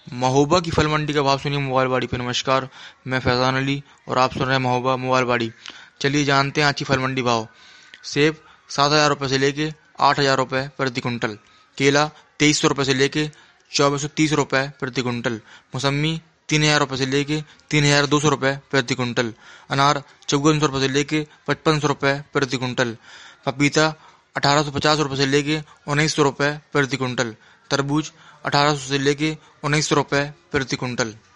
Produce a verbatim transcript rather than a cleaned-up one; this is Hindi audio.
महोबा की फल मंडी का भाव सुनिए मोबाइल बाड़ी पे। नमस्कार, मैं फैजान अली और आप सुन रहे हैं महोबा मोबाइल बाड़ी। चलिए जानते हैं आज की फल मंडी भाव। सेब सात हजार रुपये से लेके आठ हजार रुपये प्रति कुंटल। केला तेईस सौ रुपये से लेके चौबीस सौ तीस रुपये प्रति कुंटल। मौसम्मी तीन हजार रुपये से लेके तीन हजार दो सौ रुपये प्रति कुंटल। अनार चौवन सौ रुपये से लेके पचपन सौ रुपये प्रति कुंटल। पपीता अठारह सौ पचास रुपये से लेके उन्नीस सौ रुपये प्रति कुंटल। तरबूज अठारह सौ से लेके उन्नीस सौ रुपये प्रति कुंटल।